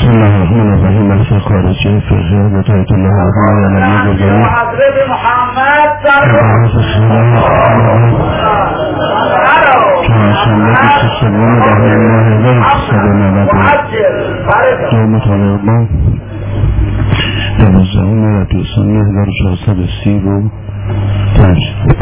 بسم الله الرحمن الرحیم. بحث خارجی فقه و تایید الله علیه بزرگی حضرت محمد چهارشنبه 23 بهمن ماه 1390 یوم طالق ما 12 ربیع الثانی 1430 رو تشریف.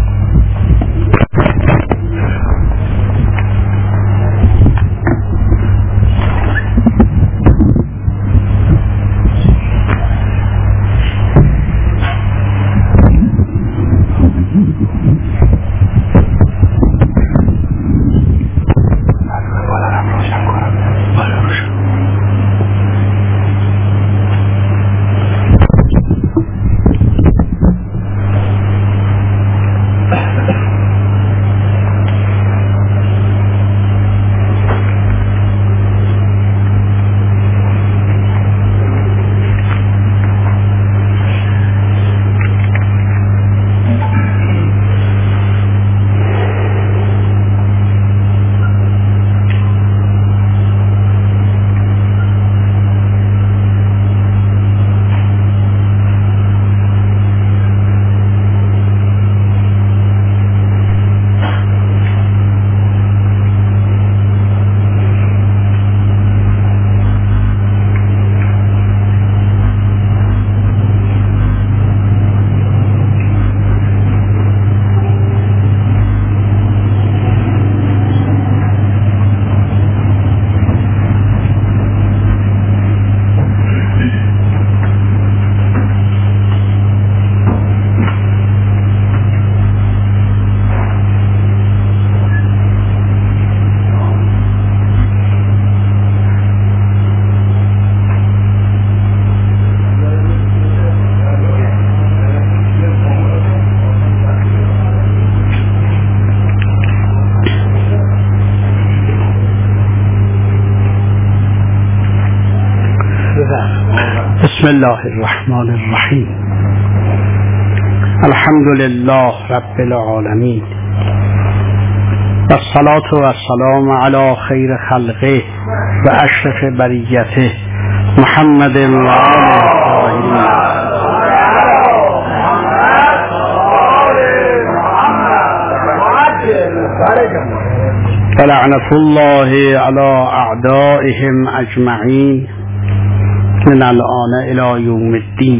بسم الله الرحمن الرحیم. الحمد لله رب العالمین و الصلاة و السلام علی خیر خلقه و اشرف بریته محمد و آله الطاهرین. و لعنة الله علی اعدائهم اجمعین من الان الی یوم الدین.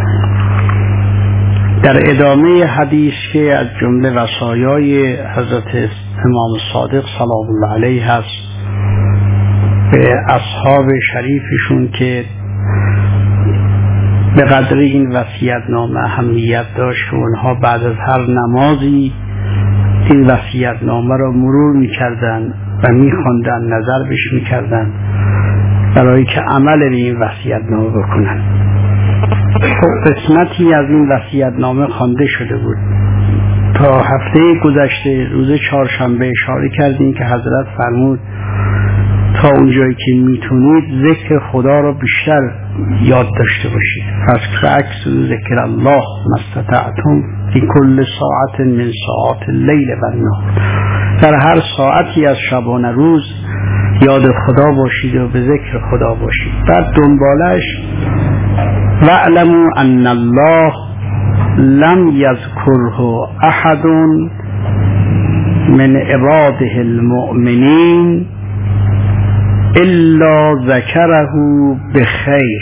در ادامه حدیث که از جمله وصایای حضرت امام صادق سلام الله علیه هست به اصحاب شریفشون که به قدر این وصیت‌نامه اهمیت داشت که اونها بعد از هر نمازی این وصیت‌نامه را مرور می‌کردند و می‌خواندند، نظر بهش می‌کردند برای که عمل به این وصیت‌نامه بکنن. خب قسمتی از این وصیت‌نامه خوانده شده بود. تا هفته گذشته روز چهارشنبه اشاره کردیم که حضرت فرمود تا اونجایی که میتونید ذکر خدا را بیشتر یاد داشته باشید. فاکثروا ذکر الله ما استطعتم فی کل ساعت من ساعات اللیل و النهار. در هر ساعتی از شبانه روز یاد خدا باشید و به ذکر خدا باشید. بعد دنبالش واعلموا ان الله لم یذکره احد من عباده المؤمنین الا ذکره بخیر.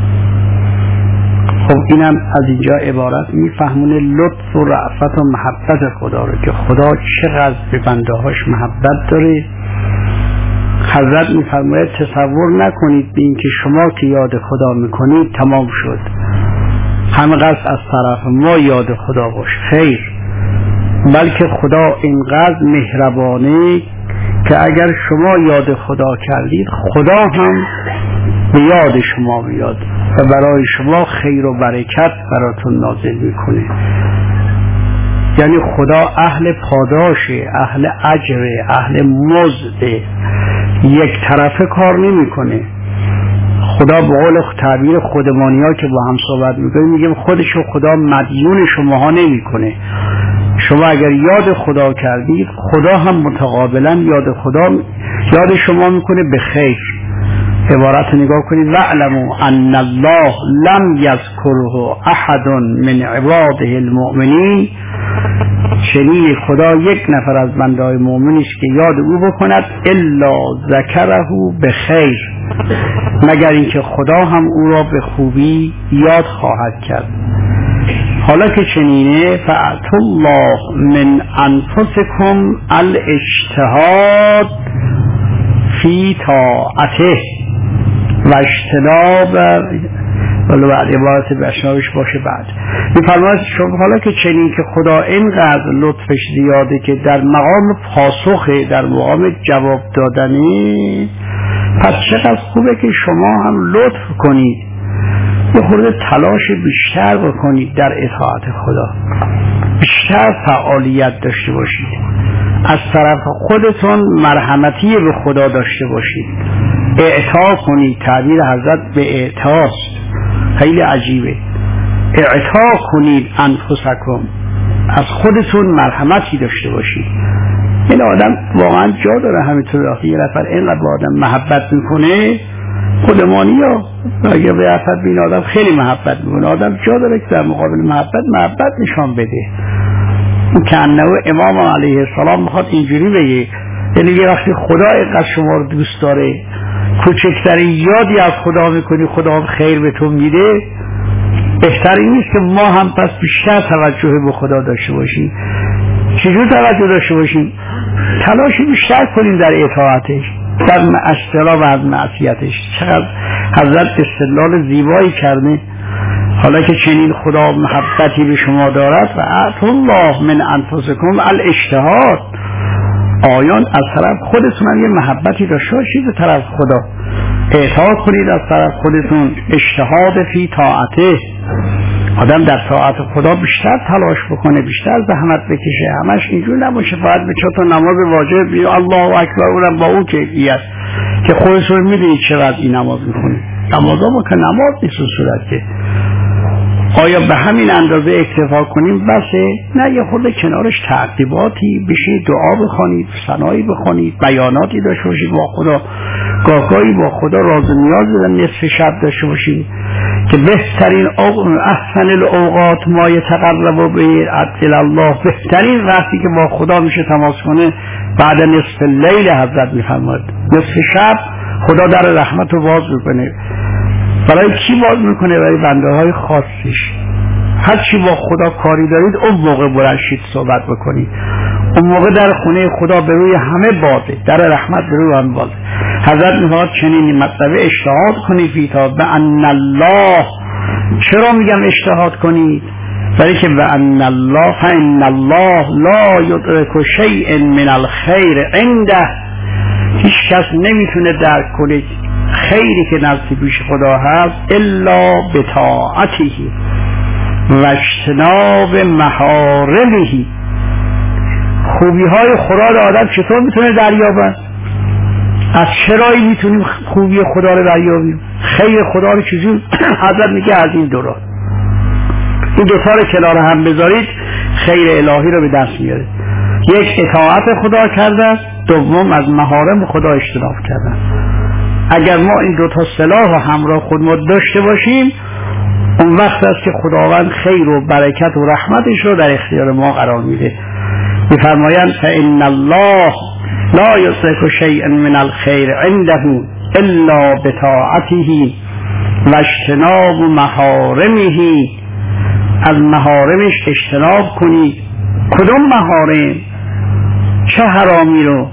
خب اینم از اینجا عبارت میفهمونه لطف و رأفت و محبت خدا رو که خدا چقدر به بنده هاش محبت داره. حضرت میفرماید تصور نکنید به این که شما که یاد خدا میکنید تمام شد، همه قصد از طرف ما یاد خدا باش. خیر، بلکه خدا اینقدر مهربانه که اگر شما یاد خدا کردید خدا هم به یاد شما بیاد و برای شما خیر و برکت براتون نازل میکنه. یعنی خدا اهل پاداشه، اهل اجره، اهل مزده، یک طرفه کار نمیکنه. خدا به قول تعبیر خودمانی ها که با هم صحبت میکنیم میگیم خودشو خدا مدیون شماها نمیکنه. شما اگر یاد خدا کردید خدا هم متقابلا یاد شما میکنه به خیر. عبارت نگاه کنید وَاعْلَمُوا أَنَّ اللَّهَ لَمْ يَذْكُرْهُ أَحَدٌ مِنْ عِبَادِهِ الْمُؤْمِنِينَ. چنین خدا یک نفر از بنده‌های مؤمنی است که یاد او بکند الا ذکره بخیر، مگر اینکه خدا هم او را به خوبی یاد خواهد کرد. حالا که چنینه فَأَتُوا اللَّهَ مِنْ أَنفُسِكُمْ الاجتهاد فی طاعته و اجتناب، ولی بعد عبارت به اشنابش باشه بعد میفرماید شما حالا که چنین که خدا اینقدر لطفش زیاده که در مقام پاسخه، در مقام جواب دادنی، پس چقدر خوبه که شما هم لطف کنید، یه خورده تلاش بیشتر بکنید در اطاعت خدا، بیشتر فعالیت داشته باشید، از طرف خودتون مرحمتی به خدا داشته باشید، اعطا کنید. تعبیر حضرت به اعطاست، خیلی عجیبه. اعطا کنید انفسکم، از خودتون مرحمتی داشته باشید. این آدم واقعا جا داره همینطور یه نفر اینقدر به آدم محبت میکنه، خودمانی ها اگه به افت بین آدم خیلی محبت میکنه، آدم جا داره که در مقابل محبت نشان بده. که انه امام علیه السلام میخواد اینجوری بگه، یعنی یه وقتی خدا اینقدر شما رو دوست داره، کوچکترین یادی از خدا میکنی خدا خیر به تو میده، بهتر این نیست که ما هم پس بیشتر توجه به خدا داشته باشیم. چجور توجه داشته باشیم؟ تلاش بیشتر کنیم در اطاعتش، در اجتناب از معصیتش. چقدر حضرت استدلال زیبایی کرده. حالا که چنین خدا محبتی به شما دارد و اعطوا الله من انفسکم الاجتهاد، آیان از طرف خودتون هم یه محبتی داشته باشید به طرف خدا، اطاعت کنید از طرف خودتون، اجتهاد فی طاعته، آدم در طاعت خدا بیشتر تلاش بکنه، بیشتر زحمت بکشه، همش اینجور نباشه فقط به چطور نماز واجب بیا الله اکبر اونم با اون کیفیت که خودتون میدونید چقدر این نماز میخونید. نمازا ما که نماز نیست صورت که آیا به همین اندازه اکتفا کنیم بسه؟ نه، یه خورده کنارش تعقیباتی بشه، دعا بخونید، ثنایی بخونید، بیاناتی داشته باشید با خدا، گاهی با خدا راز و نیاز در نصف شب داشته باشید که بهترین احسن الاوقات ما یتقرب به عبد الله، بهترین وقتی که با خدا میشه تماس کنه بعد نصف لیل. حضرت میفرماید نصف شب خدا در رحمت رو باز میکنه. برای کی باز میکنه؟ برای بنده های خاصش. هر چی با خدا کاری دارید اون موقع برشید صحبت بکنید، اون موقع در خونه خدا به روی همه بازه، در رحمت به روی همه بازه. حضرت میخواد چنین مطلب اجتهاد کنید فی به ان الله. چرا میگم اجتهاد کنید؟ برای که به ان الله فان الله لا یدرک شیء من الخیر عنده، هیچ کس نمیتونه درک کنه خیری که نزد پیش خدا هست الا بطاعته و اجتناب محارمه. خوبی های خدا رو آدم چطور میتونه دریابه؟ از چرایی میتونیم خوبی خدا رو دریابیم؟ خیر خدا رو چجور؟ حضرت میگه از این دورا، این دوتا رو کنار هم بذارید خیر الهی رو به دست میارید. یک، اطاعت خدا کردن، دوم از محارم خدا اجتناب کردن. اگر ما این دوتا سلاح رو همراه خود ما داشته باشیم، اون وقت است که خداوند خیر و برکت و رحمتش رو در اختیار ما قرار میده. میفرمایند فإن الله لا یدرک شیئا من الخیر عنده الا بطاعته و اجتناب محارمه. از محارمش اجتناب کنید. کدوم محارم؟ چه حرامی رو؟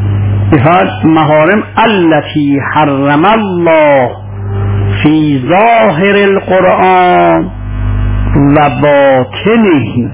محارم التي حرم الله فی ظاهر القرآن و باطنه.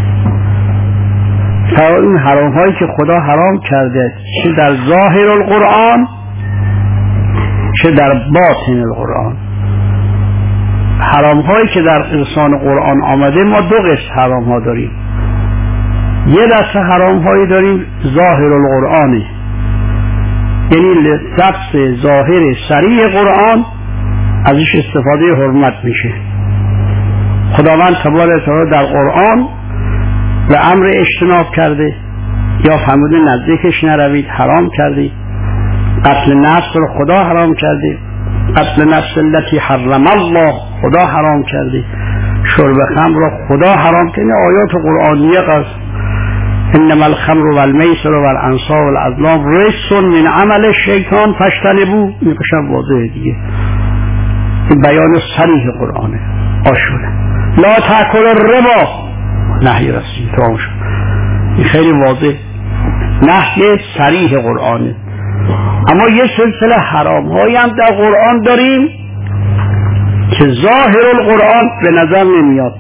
این حرام هایی که خدا حرام کرده، چه در ظاهر القرآن چه در باطن القرآن. حرام هایی که در لسان قرآن آمده، ما دو قسم حرام ها داریم. یه دسته حرام هایی داریم ظاهر القرآنه، یعنی لفظ ظاهر صریح قرآن ازش استفاده حرمت میشه. خداوند تبارک و تعالی در قرآن به امر اجتناب کرده، یا فرموده نزدیکش نروید، حرام کرده. قتل نفس رو خدا حرام کرده، قتل نفس التي حرم الله خدا حرام کرده، شرب خمر رو خدا حرام کرده. آیات قرآنیه قصد انما الخمر والمیسر والانصاب والازلام رجس من عمل الشیطان فاجتنبوه. این قشنگ واضحه دیگه، این بیان صریح قرآنه آشوره. لا تأکل الربا نهی رسید تمام شد. این خیلی واضح نهی صریح قرآنه. اما یه سلسله حرام هایی هم در قرآن داریم که ظاهر القرآن به نظر نمیاد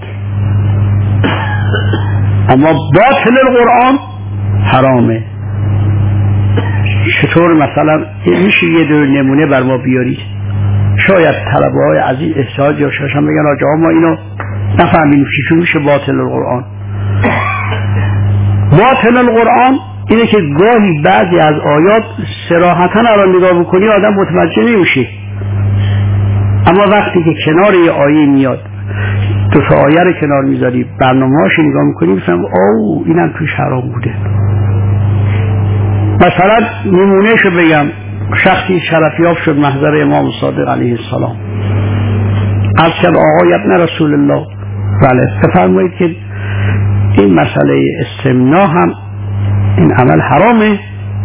اما باطن القرآن حرامه. چطور مثلا میشه یه دور نمونه بر ما بیارید؟ شاید طلبه های عزیز احساس یا شاشن بگن آجا ما اینو نفهمیم چی میشه باطن القرآن. باطن القرآن اینه که گاهی بعضی از آیات صراحتاً الان نگاه بکنی آدم متوجه نمیشه، اما وقتی که کنار یه آیه میاد دو تا آیه رو کنار میذاری برنامه‌اش نگاه میکنی میفهمی اوه اینم توش حرام بوده. مثلا نمونهشو بگم، شخصی شرفیاب شد محضر امام صادق علیه السلام، از کرد آقای ابن رسول الله بله بفرمایید که این مسئله استمناء هم این عمل حرامه،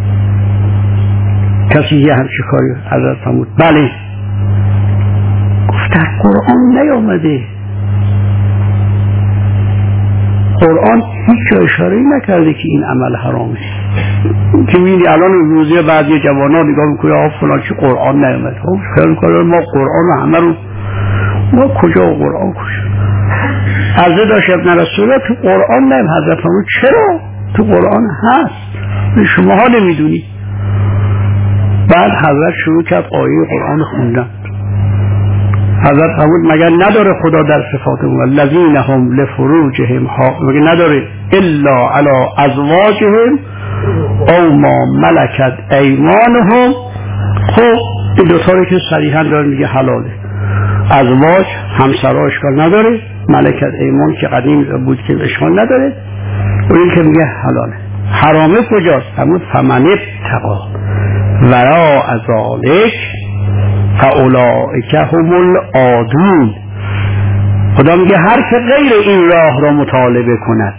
کسی یه همچه کاری حضرت فرمود بله. گفت در قرآن نیامده، قرآن هیچ جا اشاره نکرده که این عمل حرامه. که می‌بینی الان روزی بعضی جوانان نگاه می‌کنه آقا فلان چی قرآن نیامده، خیلی می‌کنه ما قرآن رو همه رو ما کجا قرآن کجا حضرت داشت ابن رسول الله تو قرآن نیامده. حضرت فرمود چرا تو قرآن هست شما ها نمیدونی. بعد حضرت شروع کرد آیه قرآن خوندن. حضرت فرمود مگر نداره خدا در صفات اون الذین هم لفروجهم مگر نداره الا علی ازواجهم او ما ملکت ایمانهم. خب این دوتا رو که صریحا داره میگه حلاله، ازواج همسرها اشکال نداره، ملکت ایمان که قدیم بود که اشکال نداره، و این که میگه حلاله. حرامه کجاست؟ همون فمن ابتغی وراء ذلک فاولئک هم العادون. خدا میگه هر که غیر این راه رو مطالبه کند،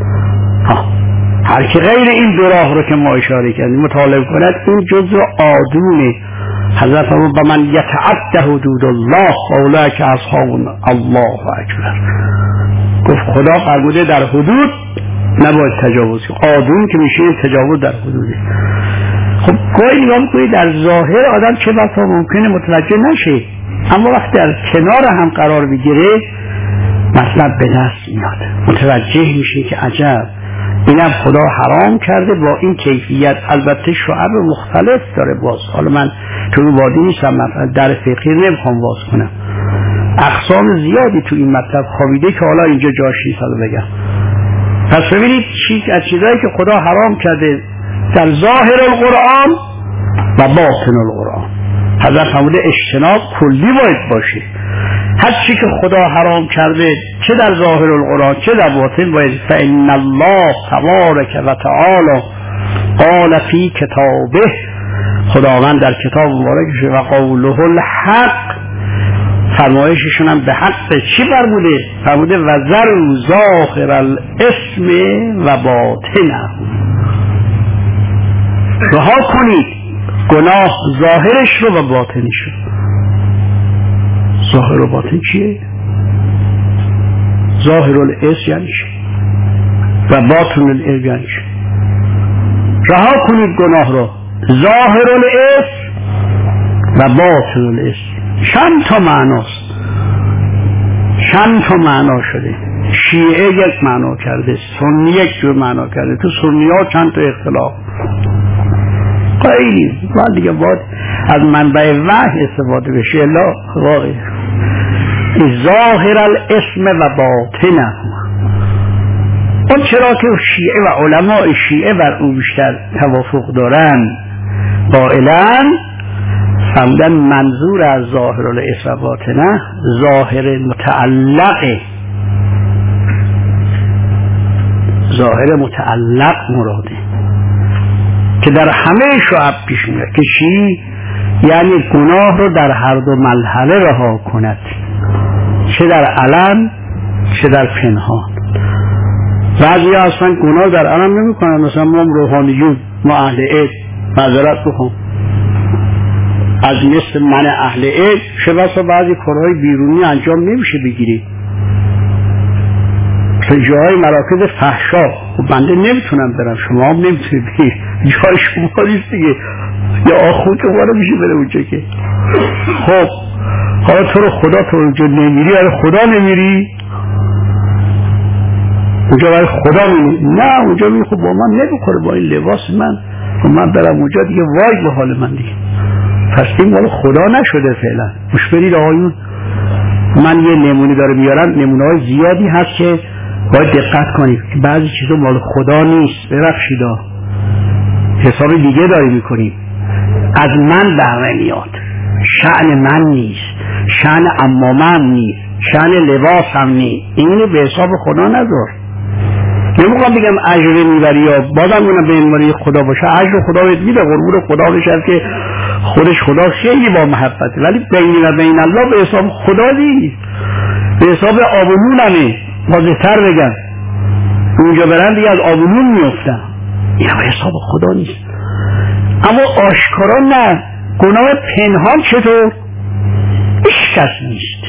هر که غیر این دو راه رو که ما اشاره کردیم مطالبه کند این جزء عادونه. حضرت فرمود و من یتعد حدود الله فاولئک اصحاب الله اکبر. گفت خدا فرموده در حدود نباید تجاوز کنی. عادون که میشه تجاوز در حدوده. خب گاهی نگاه میکنی در ظاهر آدم چه بسا ممکنه متوجه نشه، اما وقتی در کنار هم قرار بگیره مطلب به دست میاد، متوجه میشه که عجب اینم خدا حرام کرده با این کیفیت. البته شعب مختلف داره باز، حالا من تو وادی نیستم در فقهی نمیخوام باز کنم، اقسام زیادی تو این مطلب خوابیده که حالا اینجا جاش نیست بگم. پس ببینید از چیزایی که خدا حرام کرده در ظاهر القرآن و باطن القرآن. حضرت فرموده اجتناب کلی باید باشه. هر چی که خدا حرام کرده چه در ظاهر القرآن چه در باطن باید. فإن الله تبارک و تعالی قال فی کتابه، خداوند در کتاب مبارکش و قوله الحق، فرمایششون هم به حق چی فرموده؟ فرموده و ذروا ظاهر الاسم و باطنه، رها کنید گناه ظاهرش رو و باطنش رو. ظاهر و باطن چیه؟ ظاهر الاسم یعنی چی و باطن الاسم یعنی چی؟ رها کنید گناه رو، ظاهر الاسم و باطن الاسم. چند تا معناست، چند تا معنا شده. شیعه یک معنا کرده، سنی یک جور معنا کرده، تو سنی ها چند تا اختلاف خیلی بعد دیگه باید از منبع وحی استفاده بشه. الا واقعی ظاهر الاسم و باطنه. اون چرا که شیعه و علماء شیعه بر اون بیشتر توافق دارن قائلن فرمودن منظور از ظاهر الاسم و باطنه ظاهر متعلقه، ظاهر متعلق مراده که در همه شعب پیش میاد که چی؟ یعنی گناه رو در هر دو مرحله رها کند، چه در علن چه در پنهان. بعضی اصلا گناه در علن نمی کنن، مثلا ما روحانیون، ما اهل عید، معذرت بخوام از مثل من اهل عید شبه بعضی کارهای بیرونی انجام نمیشه بگیری، جای مراکز فحشا خب بنده نمیتونم برم، شما هم نمیتونید بگید، جای شما نیست دیگه، یا آخون که باره میشه بره اونجا که. خب حالا تو رو خدا تو اونجا نمیری، برای خدا نمیری، اونجا برای خدا میری، نه اونجا میری خب با من نمیخوره با این لباس من برم اونجا دیگه، وای به حال من دیگه. پس این مال خدا نشده فعلا. مش برید آقایون، من یه نمونه داره میارم، نمونه های زیادی هست که باید دقت کنید که بعضی چیزا مال خدا نیست. ببخشید حساب دیگه داری میکنیم، از من در نمیاد، شأن من نیست، شأن عمامم نیست، شأن لباسم نیست، اینو به حساب خدا نذار. نمیخوام بگم اجر میبری یا بازم اونم به عنوان خدا باشه، اجر خدا بهت میده، قربون خدا بشه که خودش خدا خیلی با محبته، ولی بین و بین الله به حساب خدا نیست، به حساب آبونونمه. واضح‌تر بگم اونجا برن دیگه از آبونون میفتن، این به حساب خدا نیست. اما آشکارا نه، گناه پنهان چطور؟ هیچ کس نیست،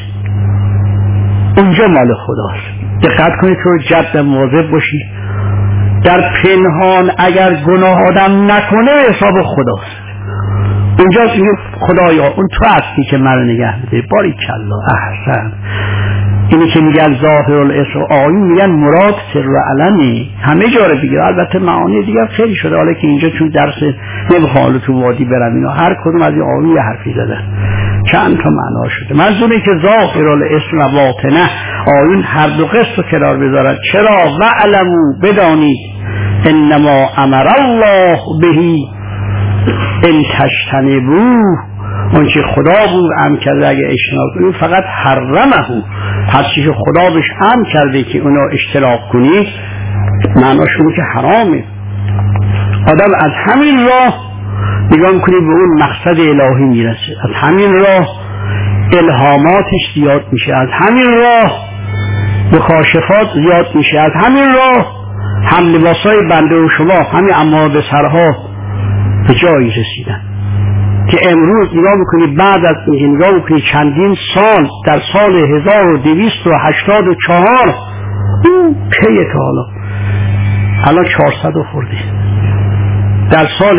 اونجا مال خداست. دقت کنید تو جد مواظب باشی، در پنهان اگر گناه آدم نکنه حساب خداست. اونجا میگه خدایا اون تو هستی که منو نگه می‌داری، باریکالله احسن. اینی که میگن ظاهر الاسم، آیون میگن مراد سر و علنی، همه جا رو بگیر. البته معانی دیگه خیلی شده، حالا که اینجا چون درس نمیخوام تو وادی برم اینا، هر کدوم از این آیون یه حرفی زدن، چند تا معنا شده. منظوره که ظاهر الاسم و باطنه، آیون هر دو قسط رو کنار بذارن. چرا؟ وعلمو، بدانید، انما امر الله بهی ان تجتنبوه، اون چی خدا بود امر کرده اگه اجتناب کنید، فقط حرمه، پس چی خدا بهش امر کرده که اونو اجتناب کنید معناش اونه که حرامه. آدم از همین راه نگاه میکنید به اون مقصد الهی میرسه، از همین راه الهاماتش زیاد میشه، از همین راه مکاشفات زیاد میشه، از همین راه هم لباسای بنده و شما همین اما به سرها به جایی رسیدن که امروز نگاه میکنید، بعد از این نگاه میکنید چندین سال، در سال 1284 پیه تا حالا 400 خورده، در سال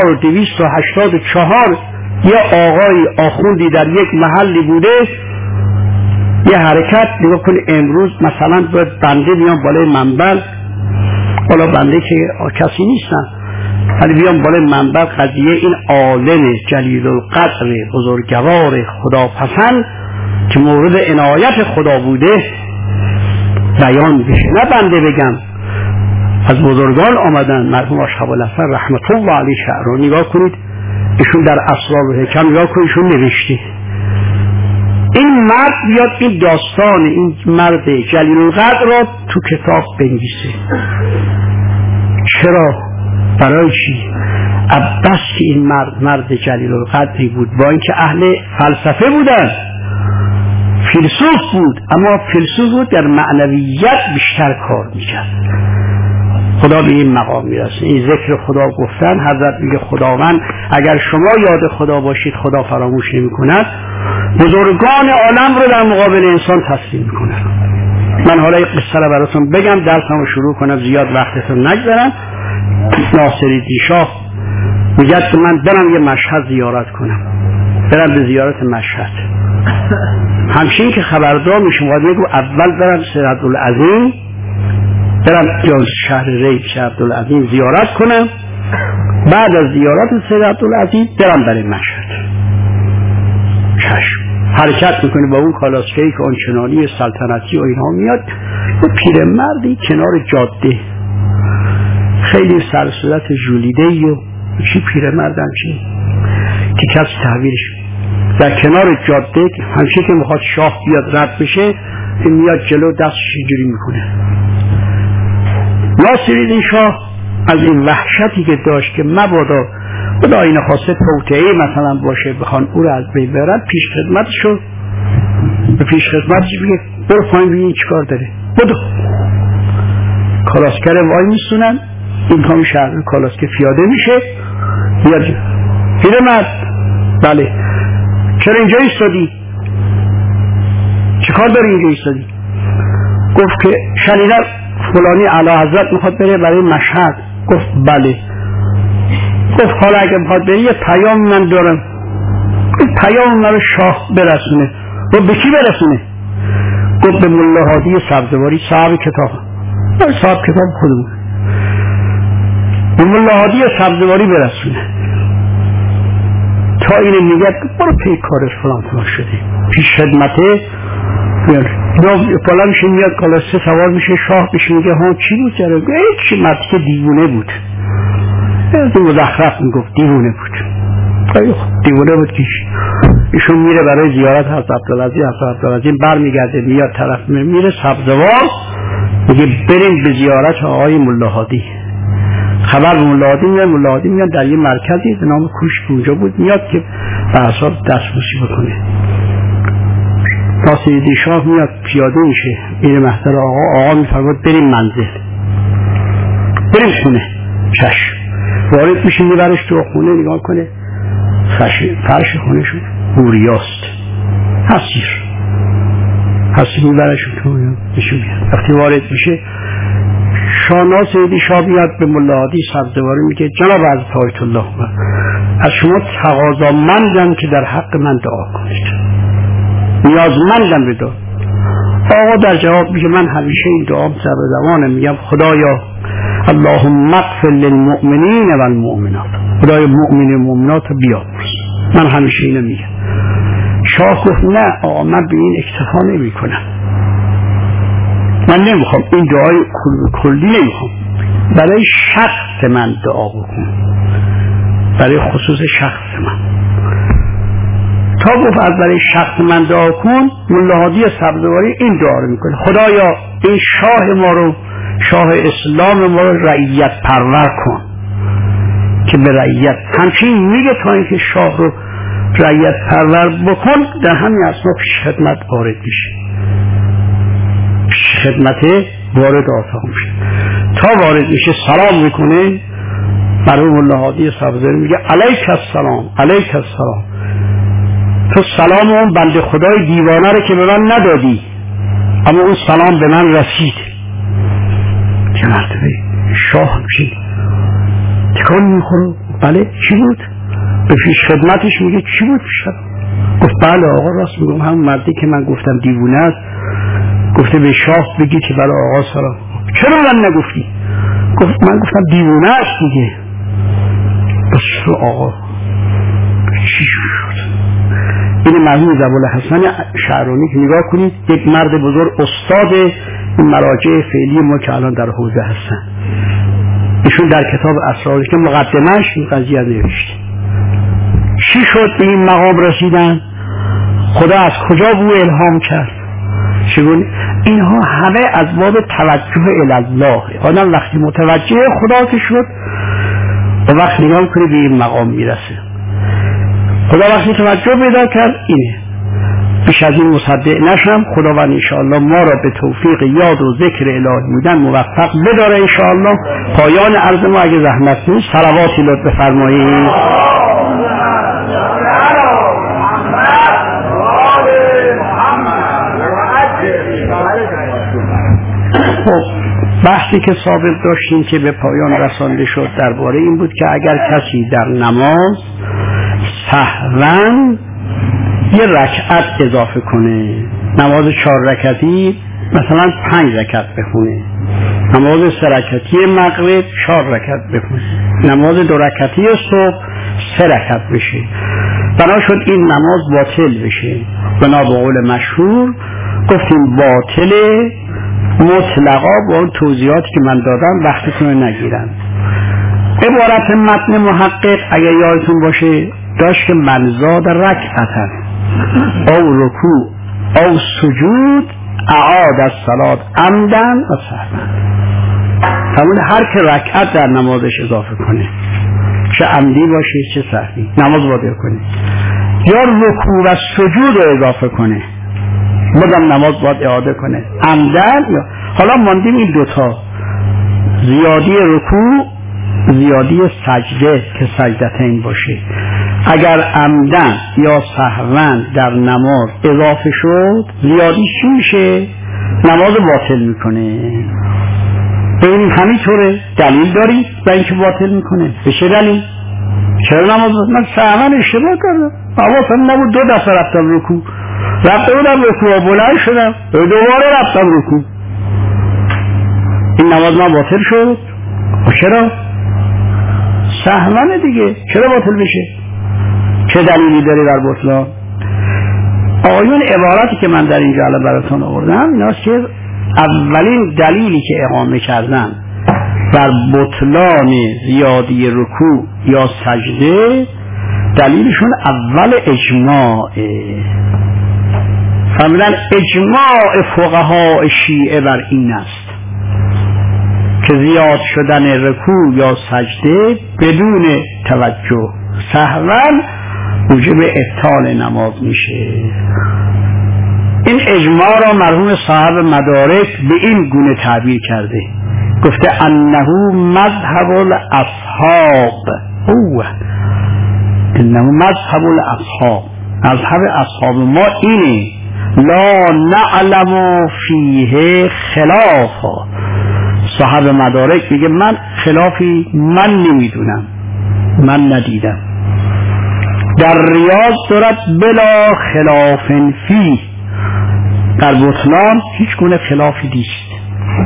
1284 یه آقای آخوندی در یک محلی بوده، یه حرکت نگاه کنید. امروز مثلا بنده بیان بالای منبر، حالا بنده که کسی نیستن ولی بیان بالای منبر قضیه این عالم جلیل القدر بزرگوار خداپسند که مورد عنایت خدا بوده بیان بشه، نه بنده بگم، از بزرگان آمدن، مرحوم اشهاب الحسن رحمت الله علیه شعر، نگاه کنید ایشون در اسرار و حکم نگاه کنید ایشون نوشته. این مرد بیاد این داستان این مرد جلیل القدر را تو کتاب بنویسه. چرا؟ برای چی؟ بس که این مرد جلیل القدری بود، با اینکه اهل فلسفه بودن، فیلسوف بود، اما فیلسوف بود در معنویت بیشتر کار میکرد. خدا به این مقام میرسه. این ذکر خدا گفتن، حضرت میگه خداوند اگر شما یاد خدا باشید خدا فراموش نمی کند، بزرگان عالم رو در مقابل انسان تسلیم میکنه. من حالا یک قصه رو براتون بگم، درسمو شروع کنم زیاد وقتتون نگذارم. ناصرالدین شاه میگه که من برم یه مشهد زیارت کنم، برم به زیارت مشهد. همچین که خبردار میشم میگو اول برم سید عبدالعظیم، برم شهر ری سید عبدالعظیم زیارت کنم، بعد از زیارت سید عبدالعظیم برم برای مشهد. چشم حرکت میکنه با اون کالاسکه‌ای که آنچنانی سلطنتی و اینها میاد، یه پیرمردی کنار جاده خیلی سرصورت جولیده‌ای و چی پیرمردم چی که کسی تحویلش در کنار جاده همشه که میخواد شاه بیاد رد بشه میاد جلو دستش اینجوری میکنه. ناصرالدین شاه از این وحشتی که داشت که مبادا خدا این خواسته توطئه مثلا باشه بخوان او رو از بین ببرن، پیش خدمت شد. به پیش خدمت بگه برو پایین ببین چیکار داره، بدو. کالاسکر وای میستونن، این کامی شهر کالاسکر پیاده میشه، میاد پیرمرد بله چرا اینجا ایستادی؟ چه کار داری اینجا ایستادی؟ گفت که شنیدم فلانی اعلیحضرت میخواد بره برای مشهد. گفت بله. گفت حالا اگه میخواد بره یه پیام من دارم، این پیام من رو شاه برسونه. گفت به کی برسونه؟ گفت به ملا هادی سبزواری صاحب کتاب. صاحب کتاب خودمون. به ملا هادی سبزواری برسونه. تا اینه میگه برو پی کارش فلان شده پیش خدمته بیاد بالا میشه میاد کالاسکه سوار میشه، شاه بشه میگه ها چی بود جره؟ چی مردی که دیوونه بود، از این مزخرف میگفت دیوونه بود. دیوونه بود که ایشون میره برای زیارت حضرت عبدالعزیز بر میگرده میاد طرف میره سبزوار، میگه بریم به زیارت آقای ملا هادی. خبر به ملا هادی میاد در یه مرکزی به نام کوشک اونجا بود، میاد که به حساب دستبوسی بکنه. تا سیدی شاه میاد پیاده میشه میره محضر آقا میفرماد بریم منزل، بریم خونه. چشم. وارد میشه میبرش تو خونه، نگاه کنه فرش خونه شد بوریاست، حسیر میبرش تو میشه میاد. وقتی وارد میشه شانا سیدی شاه بیاد به ملا هادی سبزواری میگه جناب حضرت آیت الله از شما تقاضامندم که در حق من دعا کنید، نیازمندم به دعا. آقا در جواب میگه من همیشه این دعام سر زبانم میگم خدایا اللهم اغفر للمؤمنین و المؤمنات، خدای مؤمن و مؤمنات رو بیامرز. من همیشه اینو میگم. شاه گفت نه آقا من به این اکتفا نمی کنم، من نمیخوام این دعای کلی نمیخوام، برای شخص من دعا بکن، برای خصوص شخص من. تا گفت از برای شخص من دعا کن، ملا هادی سبزواری این دعا رو میکنه خدایا این شاه ما رو، شاه اسلام ما رو رعیت پرور کن که به رعیت همچین میگه تا اینکه شاه رو رعیت پرور بکن در همین اثنا پیش خدمت وارد میشه، پیش خدمت وارد آتا میشه. تا وارد میشه سلام میکنه برای ملا هادی سبزواری میگه علیک السلام علیک السلام، تو سلام اون بنده خدای دیوانه رو که به من ندادی اما اون سلام به من رسید. چه مرتبه شاه میشه تکان میخوره. بله چی بود؟ به پیش خدمتش میگه چی بود شد؟ گفت بله آقا راست میگم، همون مردی که من گفتم دیوانه است گفته به شاه بگی که برای آقا سلام. چرا من نگفتی؟ گفت من گفتم دیوانه است دیگه. بس آقا چی شد؟ این مرحوم ابوالحسن شعرانی که نگاه کنید یک مرد بزرگ استاد این مراجع فعلی ما که الان در حوزه هستن، ایشون در کتاب اسرار که مقدمه‌اش این قضیه نوشته. چی شد به این مقام رسیدن؟ خدا از کجا بو الهام کرد؟ چگونه؟ اینها همه از باب توجه الله. آدم وقتی متوجه خدا که شد و وقت نگاه کنه به این مقام میرسه. خدا وقتی توجه پیدا کرد اینه. بیش از این مصدق نشم. خداوند انشاءالله ما را به توفیق یاد و ذکر الهی بودن موفق بداره انشاءالله. پایان عرض ما اگه زحمت نیست صلواتی لطف بفرمایید. بحثی که سابق داشتیم که به پایان رسانده شد درباره این بود که اگر کسی در نماز سهواً یه رکعت اضافه کنه، نماز 4 رکعتی مثلا 5 رکعت بخونه، نماز 3 رکعتی مغرب 4 رکعت بخونه، نماز 2 رکعتی صبح 3 رکعت بشه، بنا شد این نماز باطل بشه. بنا به قول مشهور گفتیم باطله مطلقا با اون توضیحاتی که من دادم وقتتون رو نگیرم. عبارت متن محقق اگر یادتون باشه داشت که من زاد رکعتن او رکوع او سجود اعاد الصلاة عمدا و سهوا. فرمود هر که رکعت در نمازش اضافه کنه، چه عمدی باشه چه سهوی، نماز باید کنه، یا رکوع و سجود رو اضافه کنه بازم نماز باید اعاده کنه عمدن. یا حالا ماندیم این دوتا، زیادی رکوع، زیادی سجده که سجدتین باشه. اگر عمدن یا سهوا در نماز اضافه شد زیادی چی میشه؟ نماز باطل میکنه. ببینیم همینطوره دلیل داری برای اینکه باطل میکنه؟ به چه دلیل؟ چرا نماز من سهوا اشتباه کردم، حواسم نبود، 2 دفعه رفتم رکوع، رفته بودم رکوع بلند شدم دوباره رفتم رکوع، این نماز من باطل شد. چرا؟ سهوا دیگه، چرا باطل بشه؟ چه دلیلی داری در بطلان؟ آیون عبارتی که من در اینجا الان براتون آوردم ایناست که اولین دلیلی که اقامه کردن بر بطلان زیادی رکوع یا سجده، دلیلشون اول اجماعه. فهمیدن اجماع فقهای شیعه بر این است که زیاد شدن رکوع یا سجده بدون توجه سهوا موجب ابطال نماز میشه. این اجماع را مرحوم صاحب مدارک به این گونه تعبیر کرده، گفته انه مذهب الاصحاب، انه مذهب الاصحاب، مذهب اصحاب ما اینه، لا نعلم فیه خلافا. صاحب مدارک میگه من خلافی من نمیدونم، من ندیدم. در ریاض دارد بلا خلاف فیه، در بطلان هیچ گونه خلافی نیست.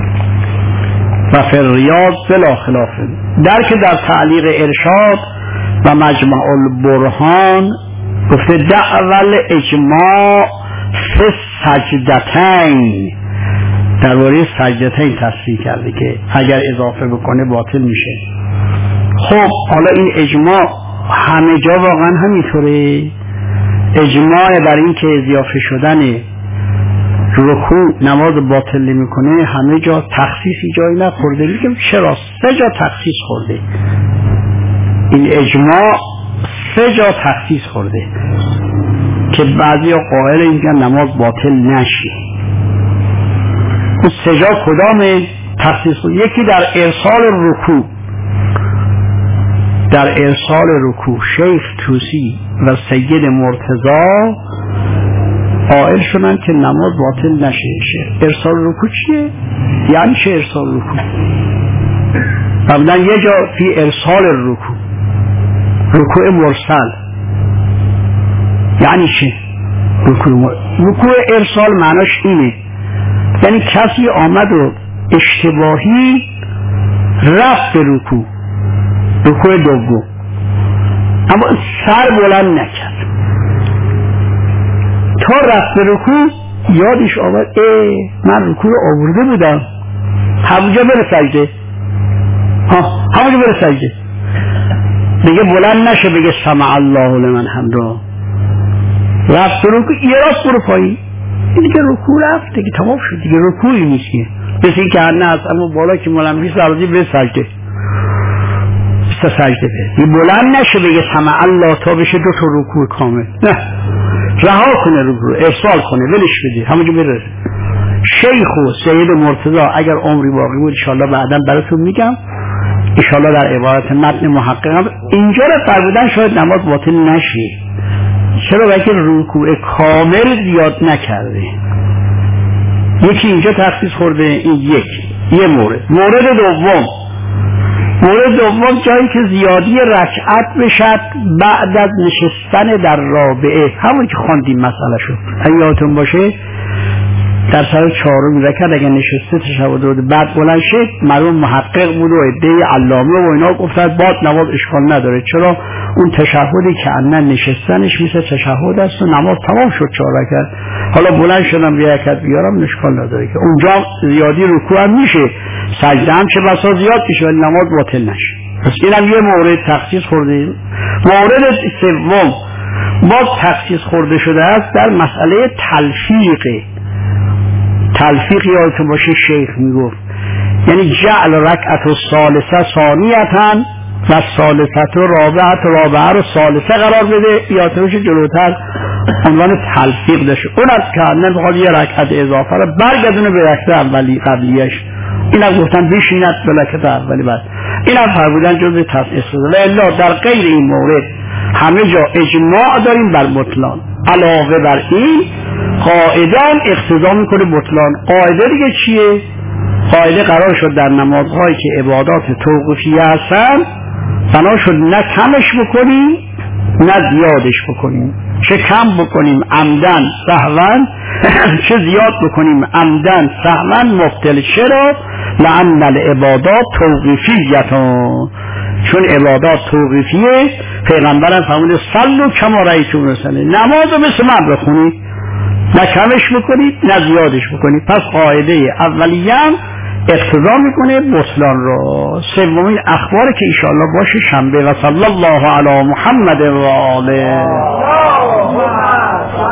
و فی ریاض بلا خلاف، در تعلیق ارشاد و مجمع البرهان گفته دعوال اجماع فی سجدتین، درباره سجدتین تصریح کرده که اگر اضافه بکنه باطل میشه. خب حالا این اجماع همه جا واقعا همینطوره؟ اجماع بر این که اضافه شدن رکوع نماز باطل نمیکنه همه جا، تخصیصی جایی نخورده. میگم چرا؟ 3 جا تخصیص خورده. این اجماع 3 جا تخصیص خورده که بعضی قائل اینجا نماز باطل نشه. اون 3 جا کدام تخصیص خورده؟ یکی در ارسال رکوع، در ارسال رکوع شیخ توسی و سید مرتضی قائل شدن که نماز باطل نشه. ارسال رکوع چیه؟ یعنی چه ارسال رکوع؟ قبلا یه جا فی ارسال رکوع مرسل یعنی چه؟ رکوع ارسال معناش اینه، یعنی کسی آمد و اشتباهی رفت به رکوع دوم اما سر بلند نکرد، تا رفت به رکوع یادش آمد من رکوع آورده بودم، همونجا بره سجده، همونجا بره سجده، دیگه بلند نشه بگه سمع الله لمن حمده، رفت به رکوع یه راست برو پایین، این دیگه رکوع رفت دیگه تمام شد، دیگه رکوعی نیست که مثل این که هر نه از اما بالا که ملمبیس عرضی بره سجده، سجده به بلند نشه بگه سمع الله تا بشه 2 تا رکوع کامل، نه، رها کنه رکوع، ارسال کنه، ولش بده، همونجا بره. شیخ و سید مرتضی اگر عمری باقی بود انشاءالله بعداً براتون میگم، انشاءالله در عبارت متن محققم اینجا رو فرمودن شاید نماز باطل نشه. چرا؟ بلکه رکوع کامل زیاد نکرده. یکی اینجا تخصیص خورده، این یه مورد دوم جایی که زیادی رکعت بشد بعد از نشستن در رابعه، همون که خواندیم مسئله شد اگه یادتون باشه در سر 4 رکعت اگر نشسته تشهد بود بعد بلند شد، مرحوم محقق بود و عده علامه و اینا گفتن بعد نماز اشکال نداره، چرا؟ اون تشهدی که انا نشستنش مثل تشهد است و نماز تمام شد 4 رکعت، حالا بلند شدم 1 رکعت بیارم اشکال نداره که اونجا زیادی رکوع هم میشه، سجده هم چه بسا زیاد میشه ولی نماز باطل نشه. پس اینم یه مورد تخصیص خورده. مورد سوم باز تخصیص خورده شده است در مسئله تلفیق یادتون باشه شیخ میگفت یعنی جعل رکعت الثالثه ثانیتاً و ثالثه رابعه رو ثالثه قرار بده، یا توش جلوتر عنوان تلفیق داشته. اونم که نمیخواد یه رکعت اضافه رو برگردونه به رکعت اولی قبلیش، اینم گفتن بشینت به رکعت اولی بعد، اینم فرمودن جزء استدلال. الا در غیر این مورد همه جا اجماع داریم بر بطلان. علاوه بر این قاعدان اقتضا میکنه بطلان. قاعده دیگه چیه؟ قاعده قرار شد در نمازهایی که عبادات توقیفیه هستن بنا شد نه کمش بکنیم نه زیادش بکنیم، چه کم بکنیم عمدن سهوا چه زیاد بکنیم عمدن سهوا مبطل. چرا؟ لأن العبادات توقیفیتون، چون عبادات توقیفیه. پیغمبرم فرموده صلوا کما رأیتمونی اصلی، نماز رو مثل من بخونید، نه کمش بکنید نه زیادش بکنید. پس قاعده اولیه هم اقتضا میکنه بطلان رو. سومین اخبار که انشاءالله باشه شنبه. و صلی الله علی محمد و آله.